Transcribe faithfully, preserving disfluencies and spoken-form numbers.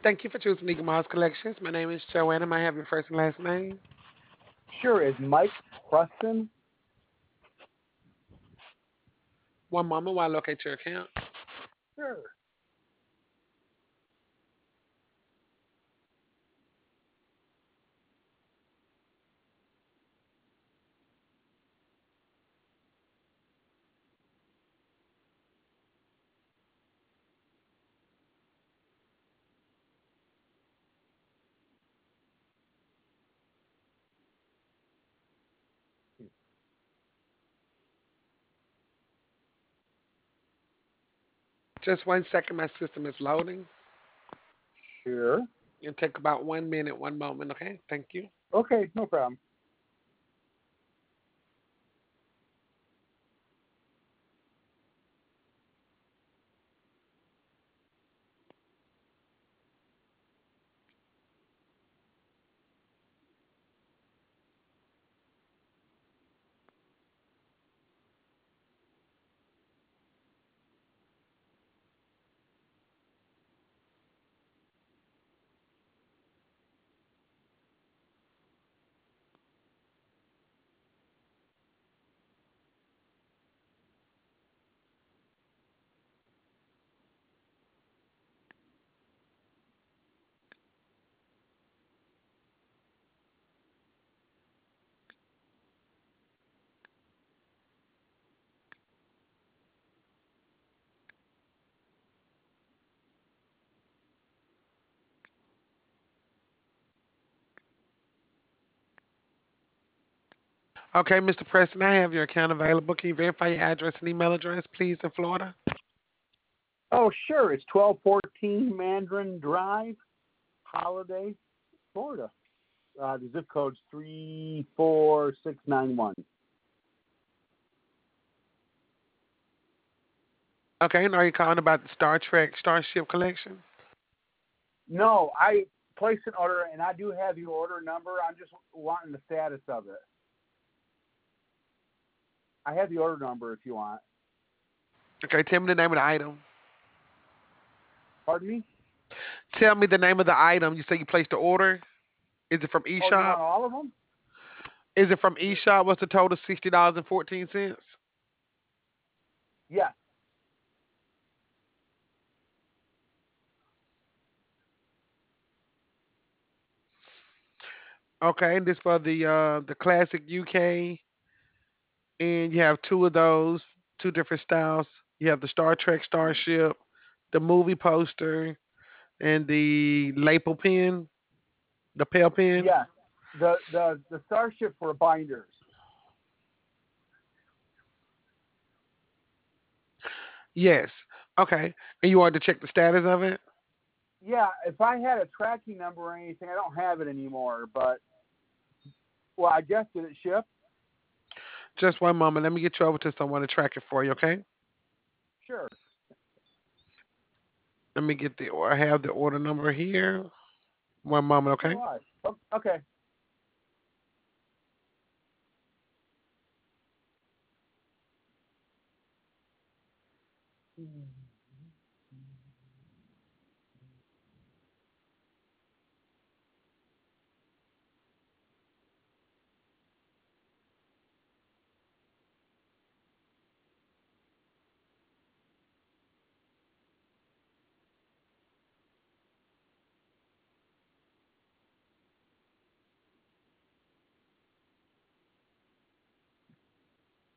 Thank you for choosing Eagle Miles Collections. My name is Joanna. May I have your first and last name? Sure, is Mike Preston? One moment while I locate your account. Sure. Just one second, my system is loading. Sure. It'll take about one minute, one moment, okay? Thank you. Okay, no problem. Okay, Mister Preston, I have your account available. Can you verify your address and email address, please, in Florida? Oh, sure. It's twelve fourteen Mandarin Drive, Holiday, Florida. Uh, the zip code's three four six nine one. Okay, and are you calling about the Star Trek Starship Collection? No, I placed an order, and I do have the order number. I'm just wanting the status of it. I have the order number if you want. Okay, tell me the name of the item. Pardon me? Tell me the name of the item. You say you placed the order. Is it from Oh, you eShop? want all of them? Is it from eShop? What's the total? Sixty dollars and fourteen cents. Yes. Okay, and this for the uh the classic U K, and you have two of those, two different styles. You have the Star Trek Starship, the movie poster, and the lapel pen, the pale pen. Yes. The the the Starship for binders. Yes. Okay. And you wanted to check the status of it? Yeah, if I had a tracking number or anything, I don't have it anymore. But well, I guess did it ship? Just one moment. Let me get you over to someone to track it for you, okay? Sure. Let me get the or I have the order number here. One moment, So okay? do I. Oh, okay.